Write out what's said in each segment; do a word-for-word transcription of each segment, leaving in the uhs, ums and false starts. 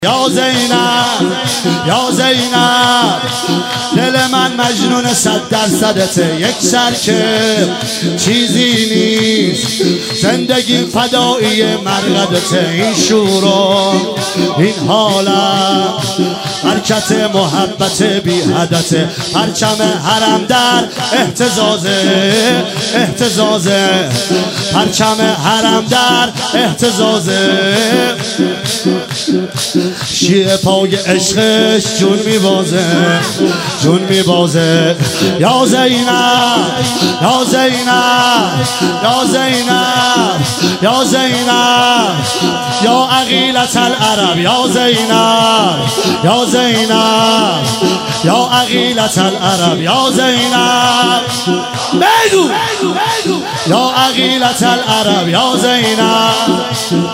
یا زینب یا زینب دل من مجنون صد درصدته، یک سر که چیزی نیست، زندگی فدایی مرقدته. این شور و این حالم حرکت محبت بی حدته، پرچم حرم در اهتزازه اهتزازه، پرچم حرم در اهتزازه. شیعه پای عشقش جون میبازه جون میبازه. یا زینب یا زینب یا زینب یا زینب یا عقیلة العرب یا زینب یا زینب یا عقیلة العرب یا زینب بگو یا عقیلة العرب یا زینب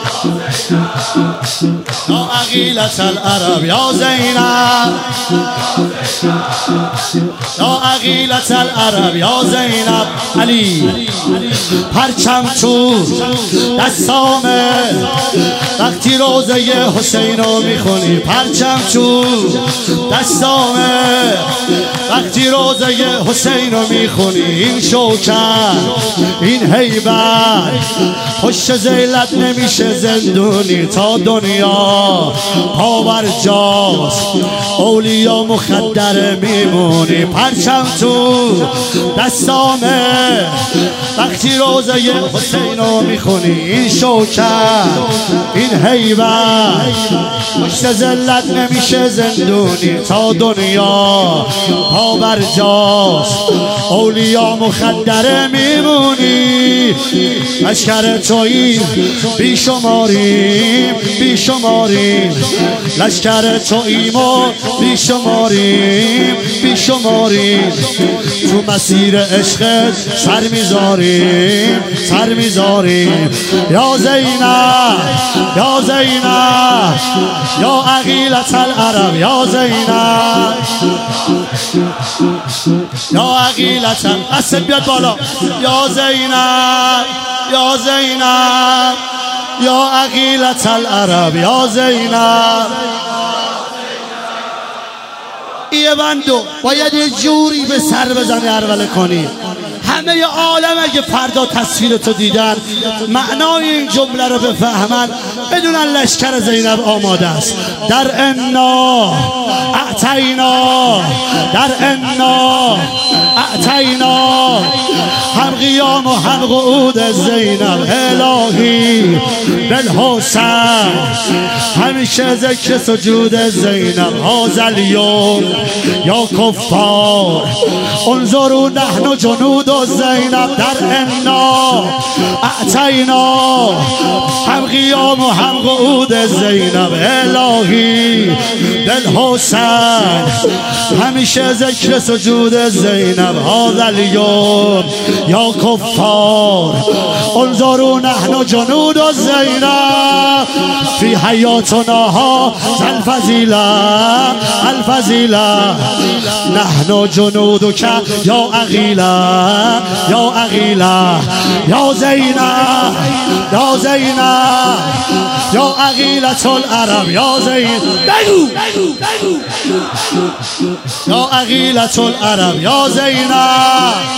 یا عقیلة العرب یا زینب یا عقیلة العرب یا زینب. علی پرچم تو دستامه وقتی روزه حسین رو میخونی، پرچم تو دستامه وقتی روزه حسین رو میخونی. این شوکت این هیبت پشت ذیلت نمیشه زندونی، تا دنیا پاور جاست اولیا مخدر میمونی. پرچم تو دستامه وقتی روزه حسین رو میخونی. این شوکت این هیبت پشت ذلت نمیشه زندونی، تا دنیا پاور جاست اولیا مخدر میمونی. لشکر تویی بی شماریم بی شماریم، لشکر توییم و بی شماریم بی شماریم. تو مسیر عشق سر میذاریم سر میذاریم. یا زینب یا زینب یا عقیلة العرب یا زینب یا عقیلة اصل بیاد بالا. یا زینب یا زینب یا عقیلة العرب یا زینب. ایه بندو باید یه جوری به سر بزنی ارول کنی. همه عالم اگه فردا تصویر تو دیدن معنای این جمله رو بفهمن، بدونن لشکر زینب آماده است. در انا اعتینا در انا اعتینا، هم قیام و هم قعود زینب. الهی بالحسین همیشه ذکر سجود زینب. هذا اليوم یا کفار انظروا نحن جنود زینب. در انا اعتینا هم قیام و هم قعود زینب. الهی بالحسین همیشه ذکر سجود زینب. هذا اليوم یا کفار انظروا نحن جنود زینب. فی حیاتنا ها الفضیله الفضیله، نحن جنودک یا عقیلة یا عقیلة یا زینب یا زینب یا عقیلة العرب یا زینب. بگو یا عقیلة العرب یا زینب.